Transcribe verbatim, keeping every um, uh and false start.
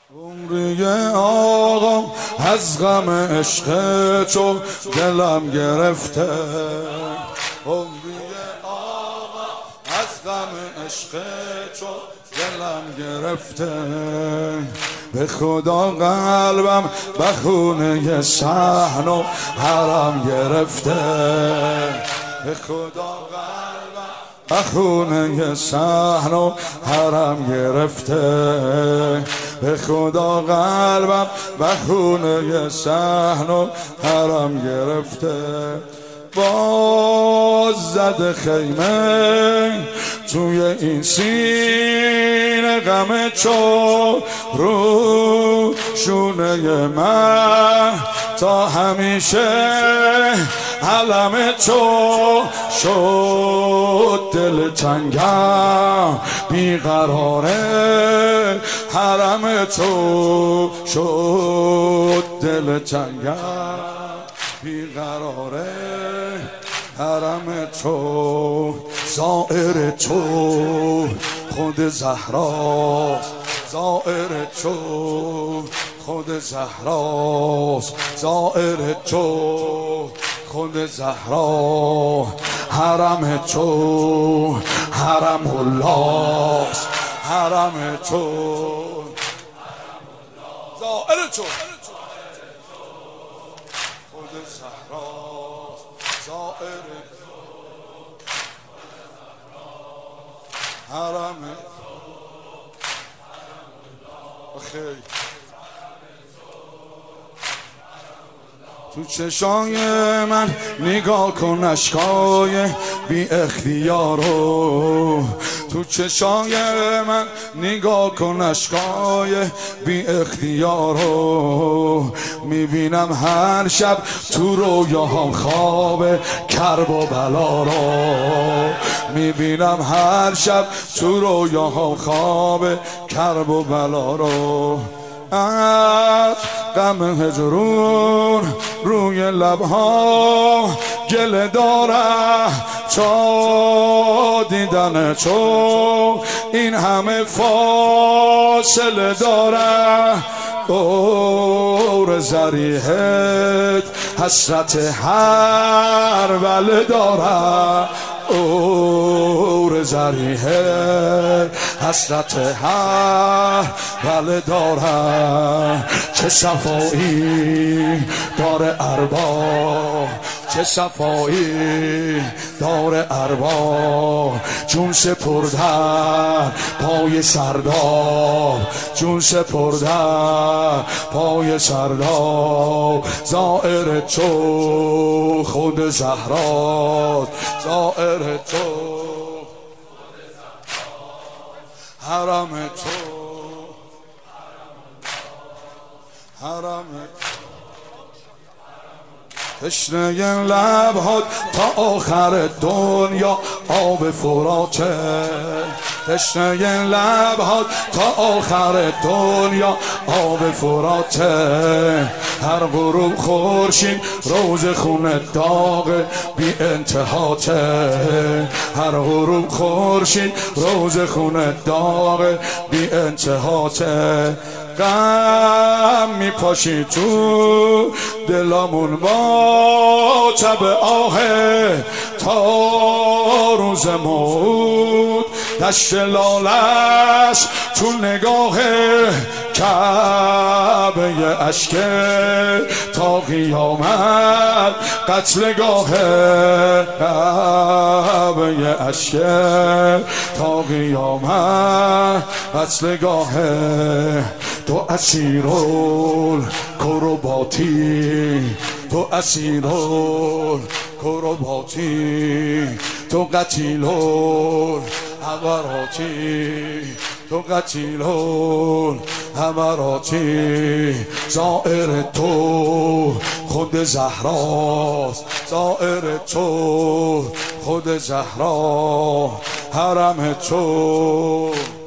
عمری آقام از غم عشق تو دلم گرفته، عمری آقام از غم عشق تو دلم گرفته. به خدا قلبم به خونه صحن و حرم گرفته، به خدا قلبم به خونه صحن و حرم گرفته، به خدا قلبم به خونه صحن و حرم گرفته. باز زده خیمه توی این سینه غم تو رو شونه من تا همیشه علم تو شد. دل تنگم بیقراره حرم تو شد، دل تنگم بیقراره حرم تو. زائر تو خود زهراست، زائر تو خود زهراست، زائر تو خود زهرا. حرم تو حرم الله، حرم تو زائر تو خود زهراست، زائر حرم خیر. تو چشای من نگاه کن اشکای بی اختیارو، تو چشای من نگاه کن اشکای بی اختیارو. میبینم هر شب تو رویاهام خواب کرب و بلا رو، میبینم هر شب تو رویاهام خواب کرب و بلا رو. از غم هجرون روی لبها گله داره تا دیدن تو این همه فاصله داره. اور زریحت حسرت هر بله داره، اور زریحت حسرت هر بله داره. چه صفایی داره ارباب، چه صفایی داره ارباب. جون سپردن پای سرداب، جون سپردن پای سرداب. زائر تو خود زهراست، زائر تو حرم تو حرم. تشنه لبهات تا آخر دنیا آب فراته، تشنه لبهات تا آخر دنیا آب فراته. هر غروب خورشید روز خونه داغ بی انتهاته، هر غروب خورشید روز خونه داغ بی انتهاته. غم میپاشی تو دلامون با تب آهه تا روز موت. دشت لالش تو نگاه کعبه اشکه تا قیامت قتلگاه، کعبه اشکه تا قیامت قتلگاه. تو اسیرال کرباتی، تو اسیرال کرباتی، تو قتیلال حمراتی، تو قتیلال حمراتی. زائر تو خود زهراست، زائر تو خود زهرا. حرم تو